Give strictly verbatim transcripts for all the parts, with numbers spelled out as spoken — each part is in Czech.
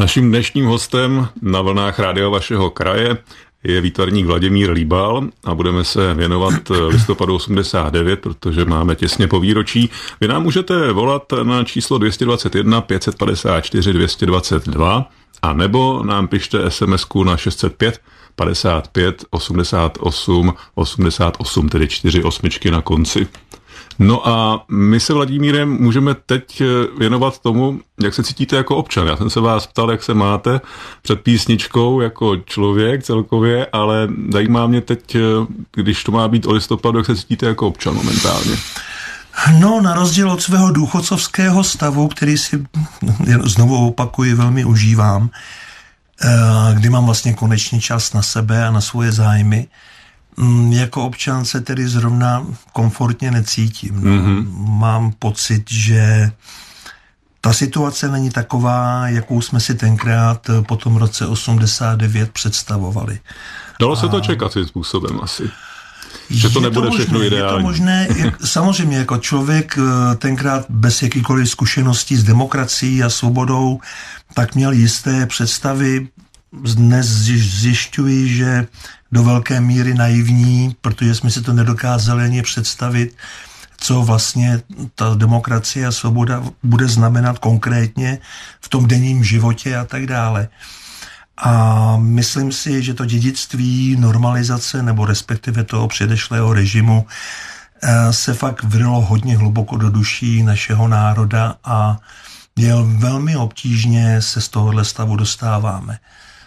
Naším dnešním hostem na vlnách rádia vašeho kraje je výtvarník Vladimír Líbal a budeme se věnovat listopadu osmdesát devět, protože máme těsně po výročí. Vy nám můžete volat na číslo dvě stě dvacet jedna pět set padesát čtyři dvě stě dvacet dva a nebo nám pište es em esku na šest set pět padesát pět osmdesát osm osmdesát osm, tedy čtyři osmičky na konci. No a my se, Vladimírem, můžeme teď věnovat tomu, jak se cítíte jako občan. Já jsem se vás ptal, jak se máte před písničkou jako člověk celkově, ale zajímá mě teď, když to má být o listopadu, jak se cítíte jako občan momentálně. No, na rozdíl od svého důchodcovského stavu, který si, znovu opakuji, velmi užívám, kdy mám vlastně konečně čas na sebe a na svoje zájmy, jako občan se tedy zrovna komfortně necítím. No. Mm-hmm. Mám pocit, že ta situace není taková, jakou jsme si tenkrát po tom roce osmdesát devět představovali. Dalo se to čekat svým způsobem asi. Že to nebude to všechno možné, ideální. Je to možné, jak, samozřejmě jako člověk tenkrát bez jakýkoliv zkušeností s demokracií a svobodou, tak měl jisté představy. Dnes zjišťuji, že do velké míry naivní, protože jsme si to nedokázali ani představit, co vlastně ta demokracie a svoboda bude znamenat konkrétně v tom denním životě a tak dále. A myslím si, že to dědictví normalizace nebo respektive toho předešlého režimu se fakt vrylo hodně hluboko do duší našeho národa a je velmi obtížně se z tohohle stavu dostáváme.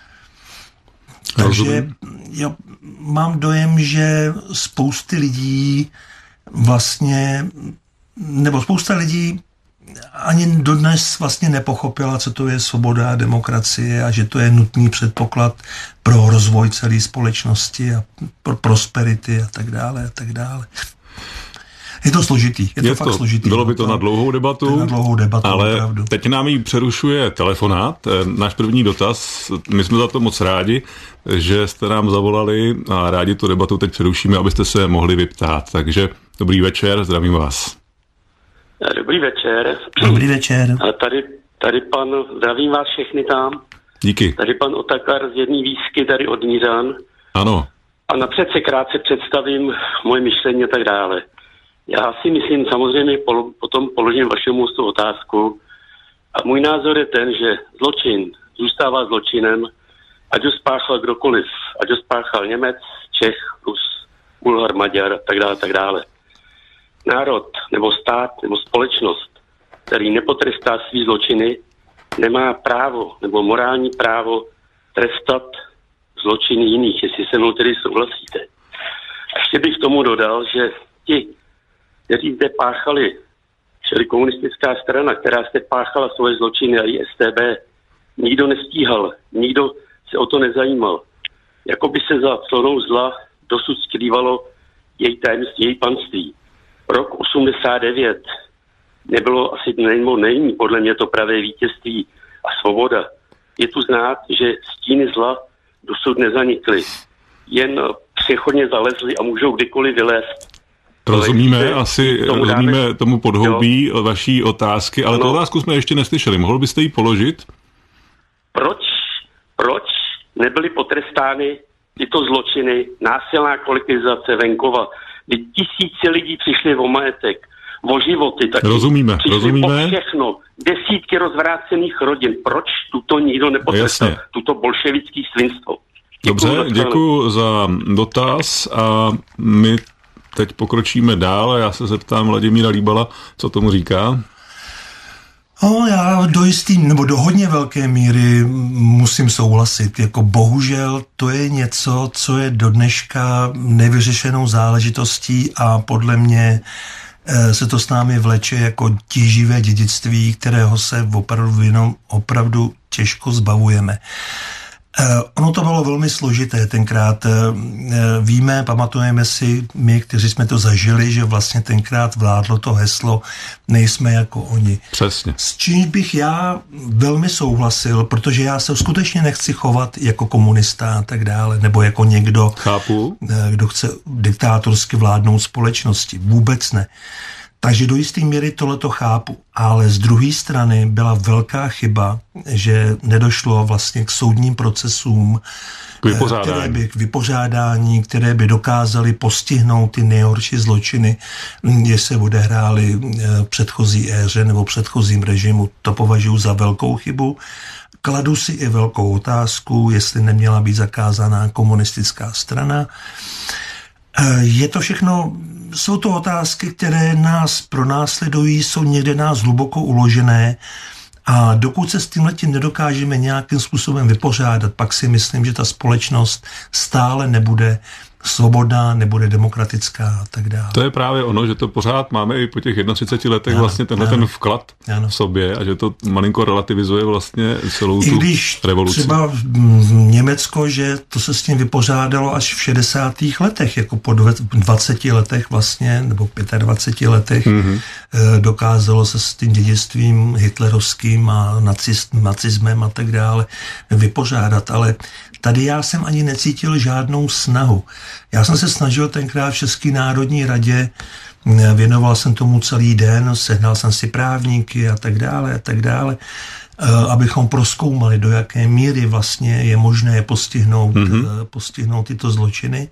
Takže já mám dojem, že spousty lidí vlastně, nebo spousta lidí ani dodnes vlastně nepochopila, co to je svoboda a demokracie a že to je nutný předpoklad pro rozvoj celé společnosti a pro prosperity a tak dále a tak dále. Je to složitý, je to, je to fakt složitý. Bylo by to, to na dlouhou debatu, na dlouhou debatu ale opravdu. Teď nám ji přerušuje telefonát. Náš první dotaz, my jsme za to moc rádi, že jste nám zavolali a rádi tu debatu teď přerušíme, abyste se mohli vyptát. Takže dobrý večer, zdravím vás. Dobrý večer. Dobrý večer. A tady, tady pan, zdravím vás všechny tam. Díky. Tady pan Otakar z jedné výzky, tady od Nířan. Ano. A napřed se krátce představím moje myšlení a tak dále. Já si myslím, samozřejmě potom položím vašemu tu otázku. A můj názor je ten, že zločin zůstává zločinem, ať ho spáchal kdokoliv. Ať ho spáchal Němec, Čech, Rus, Bulhar, Maďar a tak dále, tak dále. Národ nebo stát nebo společnost, který nepotrestá svý zločiny, nemá právo nebo morální právo trestat zločiny jiných, jestli se mnou tedy souhlasíte. A ještě bych k tomu dodal, že ti, kteří zde páchali, čili komunistická strana, která zde páchala svoje zločiny a i es té bé, nikdo nestíhal, nikdo se o to nezajímal. Jakoby se za clonou zla dosud skrývalo její tajemství, její panství. Rok osmdesát devět nebylo asi nejmo není podle mě to pravé vítězství a svoboda. Je tu znát, že stíny zla dosud nezanikly. Jen přechodně zalezly a můžou kdykoliv vylézt. Rozumíme, Ale asi tomu rozumíme dáme, tomu podhoubí jo. vaší otázky, ale no. Tu otázku jsme ještě neslyšeli. Mohl byste ji položit? Proč, proč nebyly potrestány tyto zločiny, násilná kolektivizace venkova, kdy tisíce lidí přišli o majetek, o životy, tak rozumíme, přišli rozumíme. o všechno, desítky rozvrácených rodin. Proč tuto nikdo nepotrestal? Jasně. Tuto bolševický svinstvo. Dobře, děkuji za dotaz a my teď pokročíme dál a já se zeptám Vladimíra Líbala, co tomu říká. No, já do jistý, nebo do hodně velké míry musím souhlasit. Jako bohužel to je něco, co je do dneška nevyřešenou záležitostí a podle mě se to s námi vleče jako tíživé dědictví, kterého se opravdu, jenom, opravdu těžko zbavujeme. Ono to bylo velmi složité tenkrát. Víme, pamatujeme si, my, kteří jsme to zažili, že vlastně tenkrát vládlo to heslo nejsme jako oni. Přesně. S čím bych já velmi souhlasil, protože já se skutečně nechci chovat jako komunista a tak dále, nebo jako někdo, Chápu. kdo chce diktátorsky vládnout společnosti. Vůbec ne. Takže do jisté míry tohleto chápu, ale z druhé strany byla velká chyba, že nedošlo vlastně k soudním procesům, k vypořádání. které by, k vypořádání, které by dokázaly postihnout ty nejhorší zločiny, jestli se odehrály v předchozí éře nebo předchozím režimu. To považuji za velkou chybu. Kladu si i velkou otázku, jestli neměla být zakázaná komunistická strana. Je to všechno, jsou to otázky, které nás pronásledují, jsou někde nás hluboko uložené a dokud se s tímhletím nedokážeme nějakým způsobem vypořádat, pak si myslím, že ta společnost stále nebude svobodná, nebude demokratická a tak dále. To je právě ono, že to pořád máme i po těch třiceti jednoho letech ano, vlastně tenhle ano, ten vklad ano. v sobě a že to malinko relativizuje vlastně celou I tu když revoluci. Třeba v Německo, že to se s tím vypořádalo až v šedesátých letech, jako po dvaceti letech vlastně, nebo dvaceti pěti letech mm-hmm. dokázalo se s tím dědictvím hitlerovským a nacist, nacismem a tak dále vypořádat, ale tady já jsem ani necítil žádnou snahu. Já jsem se snažil tenkrát v České národní radě, věnoval jsem tomu celý den, sehnal jsem si právníky a tak dále a tak dále, abychom prozkoumali, do jaké míry vlastně je možné postihnout, mm-hmm. postihnout tyto zločiny.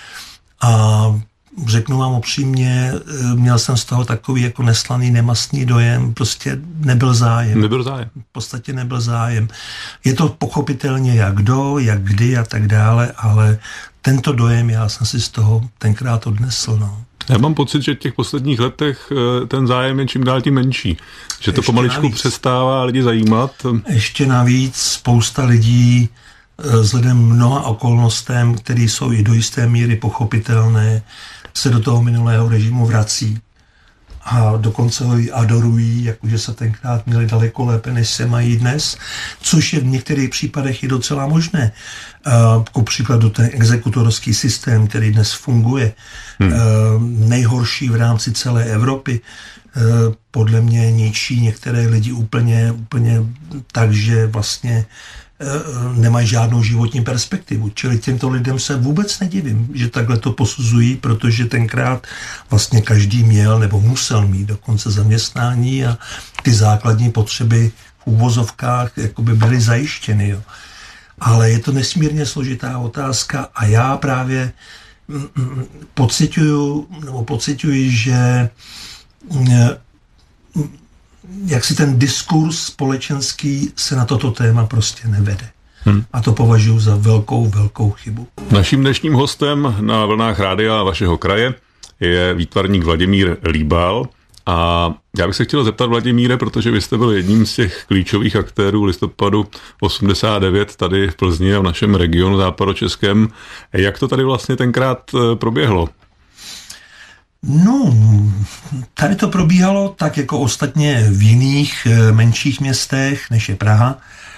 A řeknu vám upřímně, měl jsem z toho takový jako neslaný, nemastný dojem, prostě nebyl zájem. Nebyl zájem. V podstatě nebyl zájem. Je to pochopitelně jak kdo, jak kdy a tak dále, ale tento dojem já jsem si z toho tenkrát odnesl. No. Já mám pocit, že v těch posledních letech ten zájem je čím dál tím menší. Že to ještě pomaličku navíc přestává lidi zajímat. Ještě navíc spousta lidí vzhledem mnoha okolnostem, které jsou i do jisté míry pochopitelné, se do toho minulého režimu vrací a dokonce ho i adorují, jakože se tenkrát měli daleko lépe, než se mají dnes, což je v některých případech i docela možné. Ku příkladu ten exekutorský systém, který dnes funguje, hmm. nejhorší v rámci celé Evropy, podle mě ničí některé lidi úplně, úplně tak, že vlastně nemají žádnou životní perspektivu. Čili těmto lidem se vůbec nedivím, že takhle to posuzují, protože tenkrát vlastně každý měl nebo musel mít dokonce zaměstnání a ty základní potřeby v úvozovkách jakoby byly zajištěny. Jo. Ale je to nesmírně složitá otázka a já právě pociťuju, nebo pociťuji, že jak si ten diskurs společenský se na toto téma prostě nevede. Hmm. A to považuji za velkou, velkou chybu. Naším dnešním hostem na vlnách rádia vašeho kraje je výtvarník Vladimír Líbal. A já bych se chtěl zeptat, Vladimíre, protože vy jste byl jedním z těch klíčových aktérů listopadu osmdesát devět tady v Plzni a v našem regionu západočeském. Jak to tady vlastně tenkrát proběhlo? No, tady to probíhalo tak jako ostatně v jiných menších městech, než je Praha,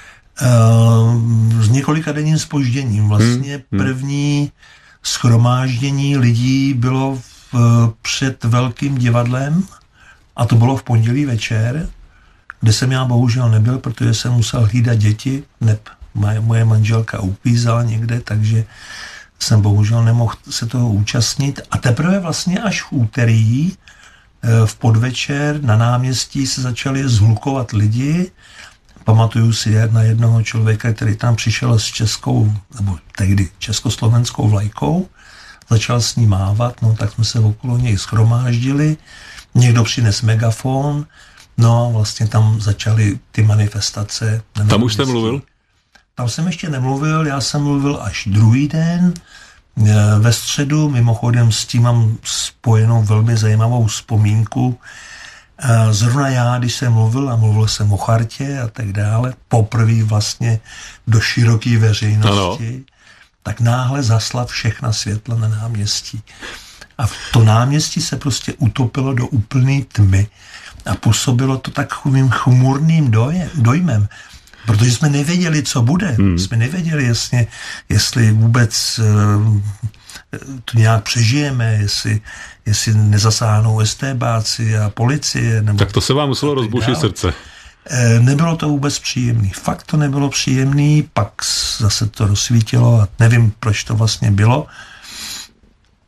s několika denním zpožděním. Vlastně první shromáždění lidí bylo v, před velkým divadlem a to bylo v pondělí večer, kde jsem já bohužel nebyl, protože jsem musel hlídat děti, neb moje manželka uklízela někde, takže jsem bohužel nemohl se toho účastnit. A teprve vlastně až v úterý v podvečer na náměstí se začali zhlukovat lidi. Pamatuju si na jednoho člověka, který tam přišel s českou, nebo tehdy československou vlajkou, začal s ní mávat, no tak jsme se okolo něj shromáždili, někdo přines megafon, no vlastně tam začaly ty manifestace. Tam už jste mluvil? Tam jsem ještě nemluvil, já jsem mluvil až druhý den, ve středu, mimochodem s tím mám spojenou velmi zajímavou vzpomínku. Zrovna já, když jsem mluvil, a mluvil jsem o chartě a tak dále, poprvé vlastně do široké veřejnosti, ano. Tak náhle zasla všechna světla na náměstí. A to náměstí se prostě utopilo do úplné tmy a působilo to takovým chmurným dojem, dojmem. Protože jsme nevěděli, co bude. Hmm. Jsme nevěděli jasně, jestli vůbec uh, to nějak přežijeme, jestli, jestli nezasáhnou estébáci a policie. Nebo tak to se vám muselo rozbušit srdce. E, nebylo to vůbec příjemný. Fakt to nebylo příjemný, pak zase to rozsvítilo a nevím, proč to vlastně bylo.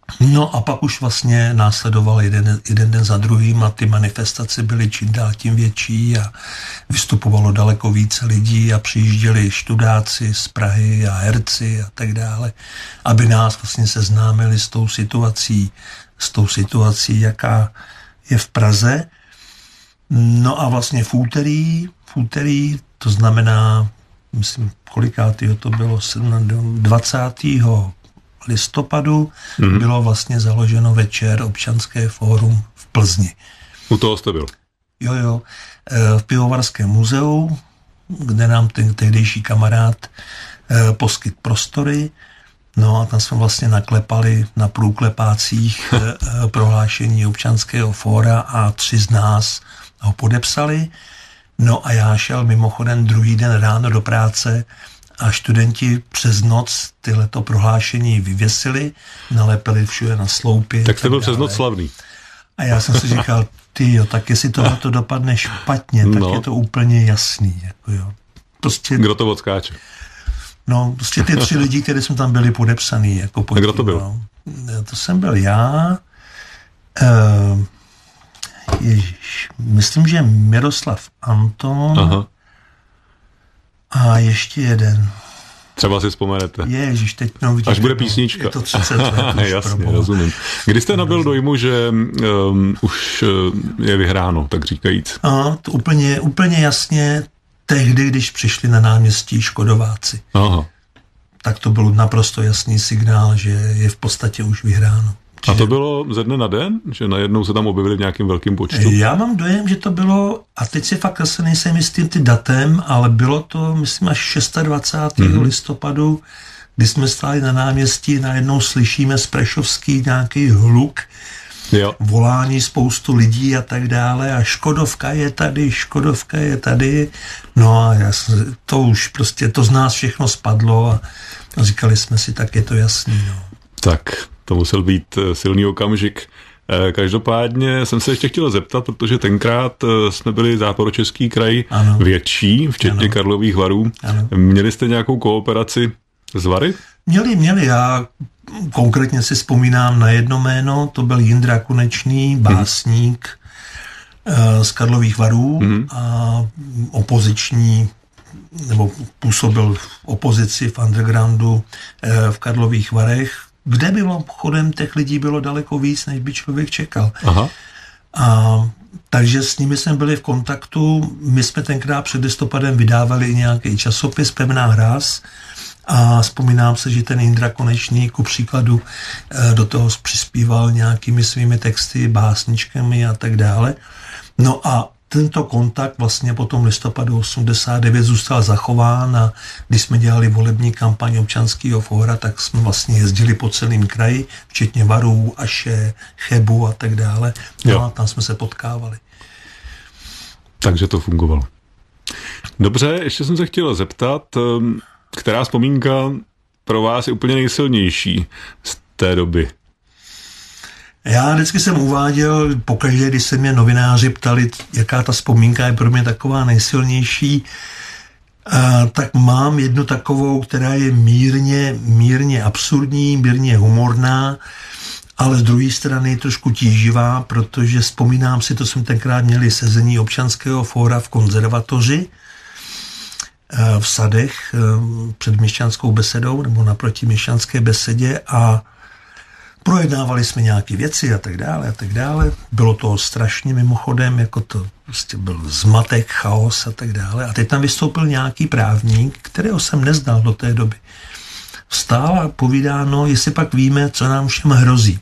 No a pak už vlastně následoval jeden, jeden den za druhým a ty manifestace byly čím dál tím větší a vystupovalo daleko více lidí a přijížděli študáci z Prahy a herci a tak dále, aby nás vlastně seznámili s tou situací, s tou situací, jaká je v Praze. No a vlastně v úterý, v úterý, to znamená, myslím, kolikátýho to bylo, dvacátého listopadu, mm-hmm. bylo vlastně založeno večer Občanské fórum v Plzni. U toho jste byl? Jo, jo. V Pivovarském muzeu, kde nám ten tehdejší kamarád poskyt prostory. No a tam jsme vlastně naklepali na průklepácích prohlášení Občanského fóra a tři z nás ho podepsali. No a já šel mimochodem druhý den ráno do práce a studenti přes noc tyhleto prohlášení vyvěsili, nalepili všude na sloupy. Tak jste byl přes noc slavný. A já jsem si říkal, tyjo, tak jestli tohleto dopadne špatně, tak no. je to úplně jasný. Jako jo. Prostě, kdo to odskáče? No, prostě ty tři lidi, kteří jsme tam byli podepsaný. Jako a kdo to byl? No. To jsem byl já, uh, ježiš, myslím, že Miroslav Anton, aha. a ještě jeden. Třeba si vzpomenete. Ježiš, teď no, vidíš, až bude písnička. Je to třicet let. Jasně, rozumím. Kdy jste nabyl dojmu, že um, už je vyhráno, tak říkajíc? A to úplně, úplně jasně tehdy, když přišli na náměstí Škodováci. Aha. Tak to byl naprosto jasný signál, že je v podstatě už vyhráno. A to bylo ze dne na den? Že najednou se tam objevili v nějakým velkým počtu? Já mám dojem, že to bylo, a teď si fakt asi nejsem jistý ty datem, ale bylo to, myslím, až dvacátého šestého Mm-hmm. listopadu, kdy jsme stáli na náměstí, najednou slyšíme z Prešovský nějaký hluk, jo. volání spoustu lidí a tak dále a Škodovka je tady, Škodovka je tady. No a já, to už prostě, to z nás všechno spadlo a, a říkali jsme si, tak je to jasný. No. Tak... To musel být silný okamžik. Každopádně jsem se ještě chtěl zeptat, protože tenkrát jsme byli Západočeský kraj ano. větší, včetně ano. Karlových Varů. Ano. Měli jste nějakou kooperaci s Vary? Měli, měli. Já konkrétně si vzpomínám na jedno jméno, to byl Jindra Konečný, básník hmm. z Karlových Varů hmm. a opoziční, nebo působil v opozici v undergroundu v Karlových Varech, kde bylo chodem těch lidí bylo daleko víc, než by člověk čekal. Aha. A, takže s nimi jsme byli v kontaktu. My jsme tenkrát před listopadem vydávali nějaký časopis Pevná hráz a vzpomínám se, že ten Jindra Konečný ku příkladu do toho přispíval nějakými svými texty, básničkami a tak dále. No a tento kontakt vlastně po tom listopadu osmdesát devět zůstal zachován a když jsme dělali volební kampaň Občanského fóra, tak jsme vlastně jezdili po celém kraji, včetně Varů, Aše, Chebu a tak dále. No a tam jsme se potkávali. Takže to fungovalo. Dobře, ještě jsem se chtěl zeptat, která vzpomínka pro vás je úplně nejsilnější z té doby? Já vždycky jsem uváděl, pokaždé, když se mě novináři ptali, jaká ta vzpomínka je pro mě taková nejsilnější, a, tak mám jednu takovou, která je mírně, mírně absurdní, mírně humorná, ale z druhé strany trošku tíživá, protože vzpomínám si, to jsme tenkrát měli sezení Občanského fóra v konzervatoři v Sadech před Měšťanskou besedou nebo naproti Měšťanské besedě a projednávali jsme nějaké věci a tak dále a tak dále. Bylo to strašně mimochodem, jako to prostě byl zmatek, chaos a tak dále. A teď tam vystoupil nějaký právník, kterého jsem neznal do té doby. Vstál a povídá, no, jestli pak víme, co nám všem hrozí.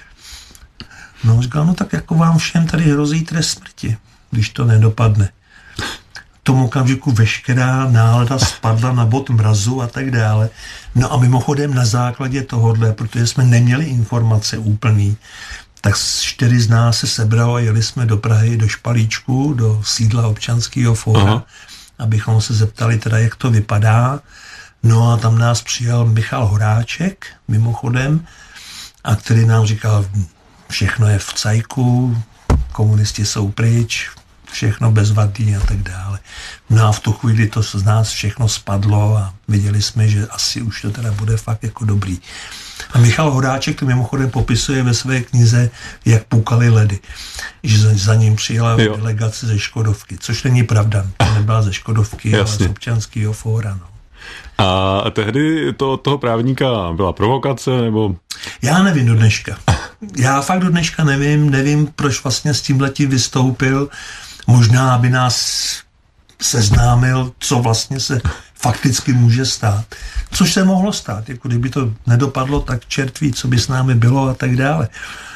No, říkal, no tak jako vám všem tady hrozí trest smrti, když to nedopadne. V tom okamžiku veškerá nálada spadla na bod mrazu a tak dále. No a mimochodem na základě tohohle, protože jsme neměli informace úplný, tak čtyři z nás se sebralo a jeli jsme do Prahy, do Špalíčku, do sídla Občanského fóra, aha, abychom se zeptali teda, jak to vypadá. No a tam nás přijal Michal Horáček, mimochodem, a který nám říkal, všechno je v cajku, komunisti jsou pryč, všechno bezvadný a tak dále. No a v tu chvíli to z nás všechno spadlo a viděli jsme, že asi už to teda bude fakt jako dobrý. A Michal Horáček to mimochodem popisuje ve své knize, jak pukaly ledy. Že za, za ním přijela jo. delegace ze Škodovky, což není pravda. To nebyla ze Škodovky, Jasně. ale z Občanského fóra. No. A tehdy to toho právníka byla provokace, nebo? Já nevím do dneška. Já fakt do dneška nevím, nevím, proč vlastně s tímhletím vystoupil. Možná, aby nás seznámil, co vlastně se fakticky může stát. Což se mohlo stát, jako kdyby to nedopadlo, tak čert ví, co by s námi bylo a tak dále.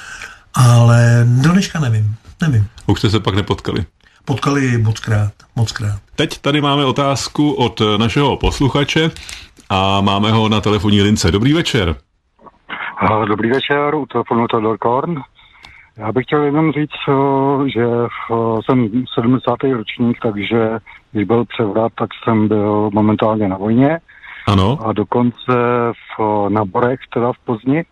Ale do dneška nevím, nevím. Už jste se pak nepotkali? Potkali mockrát, mockrát. Teď tady máme otázku od našeho posluchače a máme ho na telefonní lince. Dobrý večer. Dobrý večer, u telefonu Theodor Korn. Já bych chtěl jenom říct, že jsem sedmdesátý ročník, takže když byl převrat, tak jsem byl momentálně na vojně. Ano. A dokonce v, na Borech, teda v Plzni.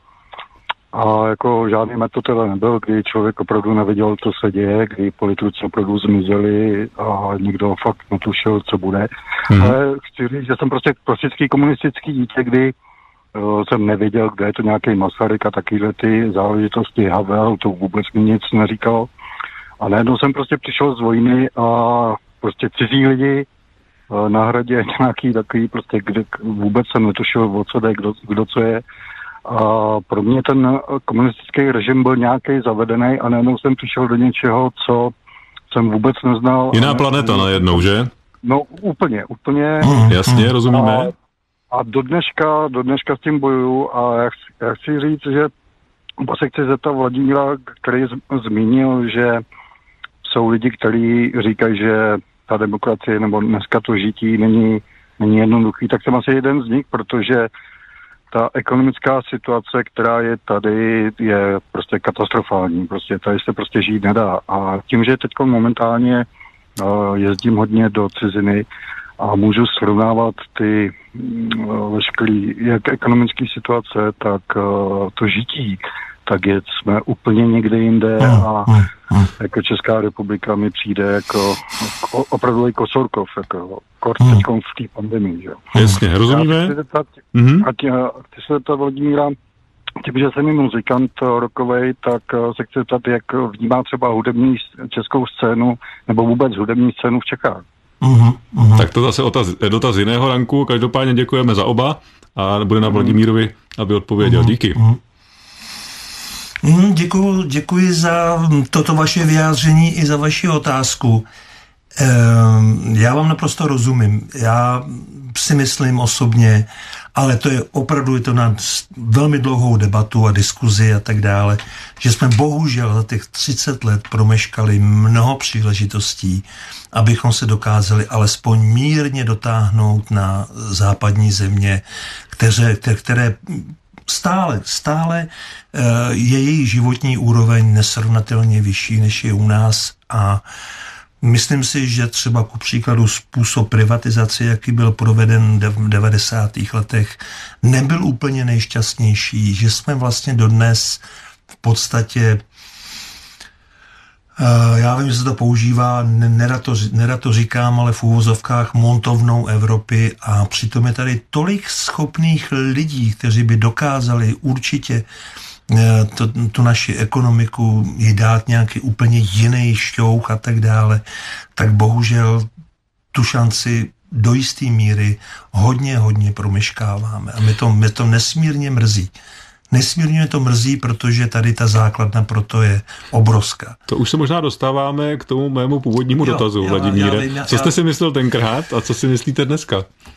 A jako žádný metod teda nebyl, kdy člověk opravdu nevěděl, co se děje, kdy politici opravdu zmizeli a nikdo fakt netušil, co bude. Mm. Ale chci říct, že jsem prostě klasický komunistický dítě, kdy uh, jsem nevěděl, kde je to nějaký Masaryk a takovýhle ty záležitosti Havel, to vůbec mi nic neříkal. A najednou jsem prostě přišel z vojny a prostě cizí lidi uh, na hradě nějaký takový prostě, kde vůbec jsem netušil, o co jde, kdo, kdo co je. A pro mě ten komunistický režim byl nějaký zavedený a najednou jsem přišel do něčeho, co jsem vůbec neznal. Jiná planeta najednou, že? No úplně, úplně. Mm, jasně, rozumíme. A, a do dneška, do dneška s tím bojuju a já chci, já chci říct, že se chci zeptat Vladimíra, který z, zmínil, že jsou lidi, kteří říkají, že ta demokracie nebo dneska to žití není, není jednoduchý, tak jsem asi jeden z nich, protože ta ekonomická situace, která je tady, je prostě katastrofální. Prostě tady se prostě žít nedá. A tím, že teď momentálně uh, jezdím hodně do ciziny a můžu srovnávat ty uh, veškerý, jak ekonomické situace, tak uh, to žití, tak je, jsme úplně někde jinde a jako Česká republika mi přijde jako opravdu jako Kosorkov, jako kort teďkom v té pandemii, že jo. Jasně, rozumíme? Chci se zeptat, mm-hmm. ať, chci se zeptat Vladimíra, tím, že jsem i muzikant rokovej, tak se chci zeptat, jak vnímá třeba hudební českou scénu, nebo vůbec hudební scénu v Čechách. Mm-hmm. Mm-hmm. Tak to zase otaz, dotaz jiného ranku, každopádně děkujeme za oba a bude na Vladimírovi, aby odpověděl. Mm-hmm. Díky. Mm-hmm. Děkuji, děkuji za toto vaše vyjádření i za vaši otázku. Já vám naprosto rozumím. Já si myslím osobně, ale to je opravdu je to na velmi dlouhou debatu a diskuzi a tak dále, že jsme bohužel za těch třicet let promeškali mnoho příležitostí, abychom se dokázali alespoň mírně dotáhnout na západní země, které, které Stále, stále je její životní úroveň nesrovnatelně vyšší, než je u nás a myslím si, že třeba ku příkladu způsob privatizace, jaký byl proveden v devadesátých letech, nebyl úplně nejšťastnější, že jsme vlastně dodnes v podstatě já vím, že se to používá, nerad to, nerad to říkám, ale v úvozovkách montovnou Evropy a přitom je tady tolik schopných lidí, kteří by dokázali určitě to, tu naši ekonomiku jí dát nějaký úplně jiný šťouch a tak dále, tak bohužel tu šanci do jisté míry hodně, hodně promeškáváme a mě to, mě to nesmírně mrzí. Nesmírně to mrzí, protože tady ta základna proto je obrovská. To už se možná dostáváme k tomu mému původnímu jo, dotazu, jo, Vladimíre. Já vím, já, co jste já... si myslel tenkrát a co si myslíte dneska?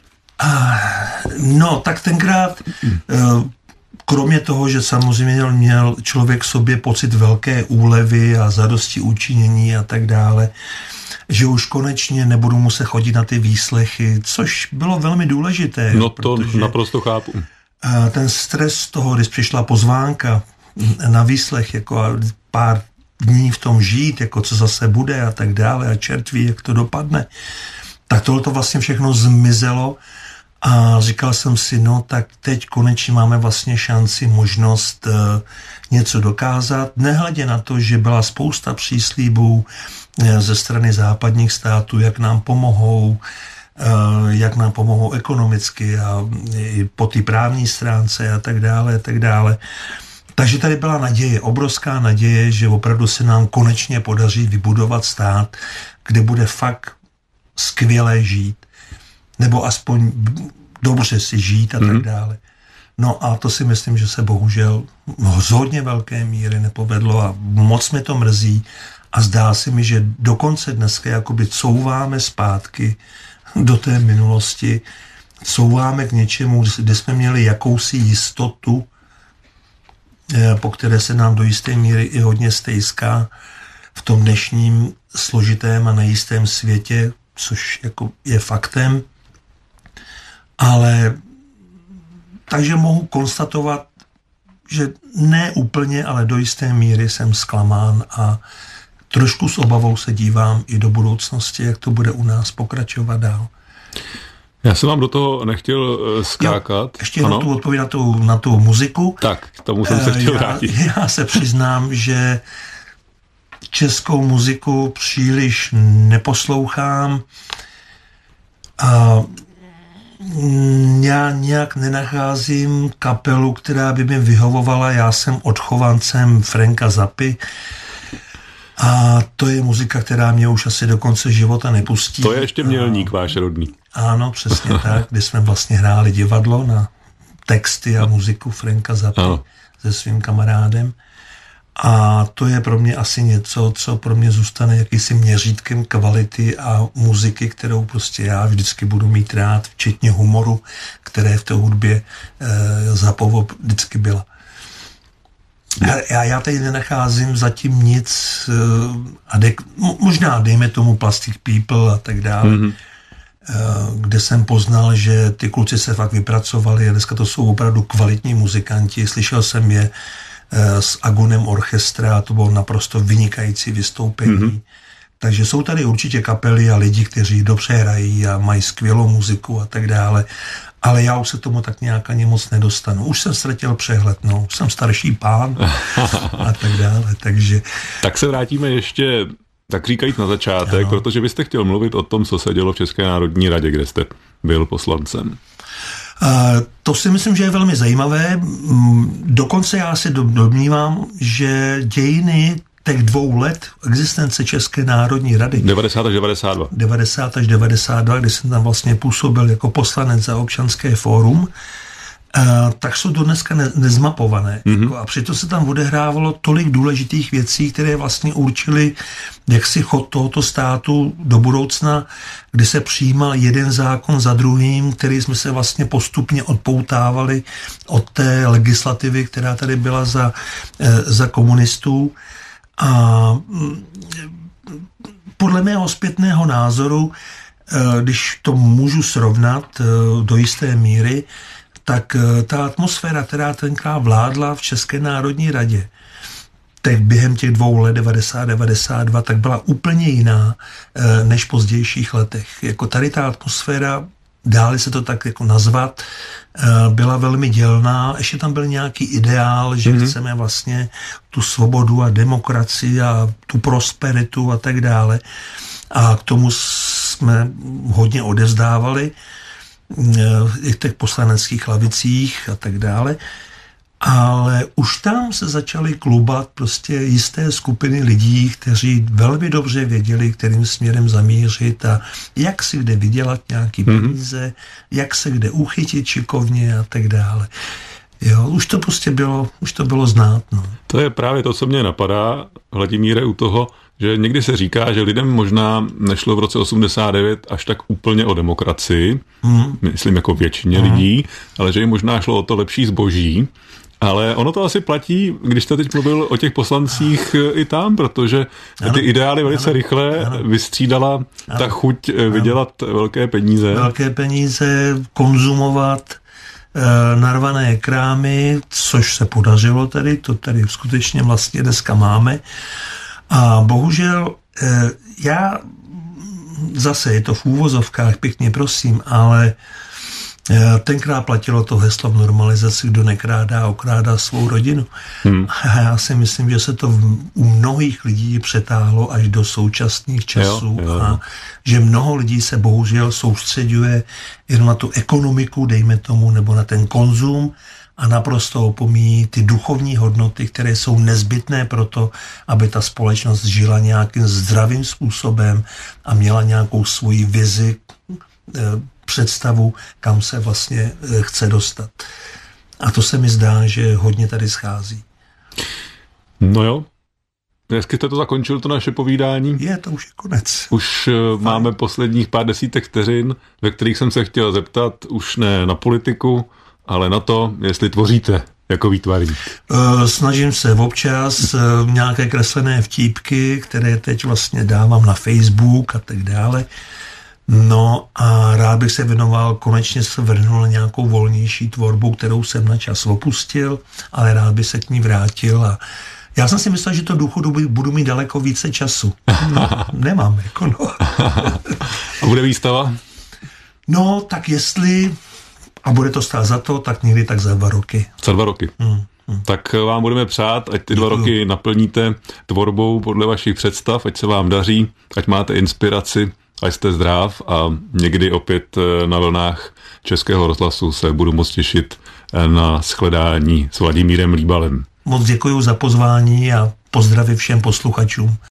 No, tak tenkrát, hmm. kromě toho, že samozřejmě měl člověk v sobě pocit velké úlevy a zadosti učinění a tak dále, že už konečně nebudu muset chodit na ty výslechy, což bylo velmi důležité. No to naprosto chápu. Ten stres z toho, když přišla pozvánka na výslech, jako pár dní v tom žít, jako co zase bude a tak dále a čert ví, jak to dopadne, tak tohle to vlastně všechno zmizelo a říkal jsem si, no tak teď konečně máme vlastně šanci, možnost uh, něco dokázat, nehledě na to, že byla spousta příslíbů, ze strany západních států, jak nám pomohou, jak nám pomohou ekonomicky a i po té právní stránce a tak dále, a tak dále. Takže tady byla naděje, obrovská naděje, že opravdu se nám konečně podaří vybudovat stát, kde bude fakt skvěle žít, nebo aspoň dobře si žít a tak mm. dále. No a to si myslím, že se bohužel z hodně velké míry nepovedlo a moc mě to mrzí a zdá se mi, že dokonce dneska jakoby couváme zpátky do té minulosti, couváme k něčemu, kde jsme měli jakousi jistotu, po které se nám do jisté míry i hodně stejská v tom dnešním složitém a nejistém světě, což jako je faktem. Ale takže mohu konstatovat, že ne úplně, ale do jisté míry jsem zklamán a trošku s obavou se dívám i do budoucnosti, jak to bude u nás pokračovat dál. Já jsem vám do toho nechtěl skákat. Jo, ještě jenom tu odpověď na tu, na tu muziku. Tak, k tomu jsem se chtěl já, vrátit. Já se přiznám, že českou muziku příliš neposlouchám a já nějak nenacházím kapelu, která by mi vyhovovala. Já jsem odchovancem Franka Zappy a to je muzika, která mě už asi do konce života nepustí. To je ještě Mělník, váš rodný. Ano, přesně tak, kde jsme vlastně hráli divadlo na texty a muziku Franka Zappy se svým kamarádem. A to je pro mě asi něco, co pro mě zůstane jakýsi měřítkem kvality a muziky, kterou prostě já vždycky budu mít rád, včetně humoru, které v té hudbě e, Zappovo vždycky byla. Já, já tady nenacházím zatím nic, e, adek, možná dejme tomu Plastic People a tak dále, mm-hmm. e, kde jsem poznal, že ty kluci se fakt vypracovali a dneska to jsou opravdu kvalitní muzikanti. Slyšel jsem je s Agunem Orchestra, to bylo naprosto vynikající vystoupení. Mm-hmm. Takže jsou tady určitě kapely a lidi, kteří dobře hrají a mají skvělou muziku a tak dále, ale já už se tomu tak nějak ani moc nedostanu. Už jsem ztratil přehled, no, už jsem starší pán a tak dále, takže... Tak se vrátíme ještě, tak říkajíc na začátek, ano. Protože byste chtěl mluvit o tom, co se dělo v České národní radě, kde jste byl poslancem. To si myslím, že je velmi zajímavé. Dokonce já si domnívám, že dějiny těch dvou let existence České národní rady. devadesát až devadesát dva. devadesát až devadesát dva, kdy jsem tam vlastně působil jako poslanec za Občanské fórum, tak jsou do dneska ne- nezmapované. Mm-hmm. A přitom se tam odehrávalo tolik důležitých věcí, které vlastně určily jaksi chod tohoto státu do budoucna, kdy se přijímal jeden zákon za druhým, který jsme se vlastně postupně odpoutávali od té legislativy, která tady byla za, za komunistů. A podle mého zpětného názoru, když to můžu srovnat do jisté míry, tak ta atmosféra, která tenkrát vládla v České národní radě, tak během těch dvou let devadesát devadesát dva, tak byla úplně jiná než v pozdějších letech. Jako tady ta atmosféra, dále se to tak jako nazvat, byla velmi dělná. Ještě tam byl nějaký ideál, že mm-hmm. chceme vlastně tu svobodu a demokracii a tu prosperitu a tak dále. A k tomu jsme hodně odevzdávali i v těch poslaneckých lavicích a tak dále. Ale už tam se začaly klubat prostě jisté skupiny lidí, kteří velmi dobře věděli, kterým směrem zamířit a jak si kde vydělat nějaký peníze, mm-hmm. jak se kde uchytit šikovně a tak dále. Jo, už to prostě bylo, už to bylo znát. No. To je právě to, co mě napadá, Vladimíre, u toho, že někdy se říká, že lidem možná nešlo v roce osmdesát devět až tak úplně o demokracii, mm. myslím jako většině mm. lidí, ale že jim možná šlo o to lepší zboží. Ale ono to asi platí, když jste teď mluvil o těch poslancích i tam, protože ano, ty ideály velice ano, rychle ano. vystřídala ano, ta chuť ano. vydělat velké peníze. Velké peníze, konzumovat e, narvané krámy, což se podařilo tady, to tady skutečně vlastně dneska máme. A bohužel e, já, zase je to v úvozovkách, pěkně prosím, ale Tenkrát platilo to heslo v normalizaci, kdo nekrádá, okrádá svou rodinu. Hmm. A já si myslím, že se to v, u mnohých lidí přetáhlo až do současných časů jo, jo. a že mnoho lidí se bohužel soustředuje jen na tu ekonomiku, dejme tomu, nebo na ten konzum a naprosto opomíjí ty duchovní hodnoty, které jsou nezbytné pro to, aby ta společnost žila nějakým zdravým způsobem a měla nějakou svoji vizi, představu, kam se vlastně chce dostat. A to se mi zdá, že hodně tady schází. No jo. Dnesky jste to zakončil, to naše povídání? Je, to už je konec. Už Fajn. Máme posledních pár desítek vteřin, ve kterých jsem se chtěl zeptat, už ne na politiku, ale na to, jestli tvoříte jako výtvarník. Snažím se občas nějaké kreslené vtípky, které teď vlastně dávám na Facebook a tak dále. No a rád bych se věnoval, konečně se vrhnul na nějakou volnější tvorbu, kterou jsem na čas opustil, ale rád bych se k ní vrátil a já jsem si myslel, že to důchodu budu mít daleko více času. No, nemám, jako no. A bude výstava? No, tak jestli, a bude to stát za to, tak někdy tak za dva roky. Za dva roky. Hmm. Hmm. Tak vám budeme přát, ať ty dva Děkuju. roky naplníte tvorbou podle vašich představ, ať se vám daří, ať máte inspiraci, ať jste zdrav a někdy opět na vlnách Českého rozhlasu se budu moc těšit na shledání s Vladimírem Líbalem. Moc děkuji za pozvání a pozdraví všem posluchačům.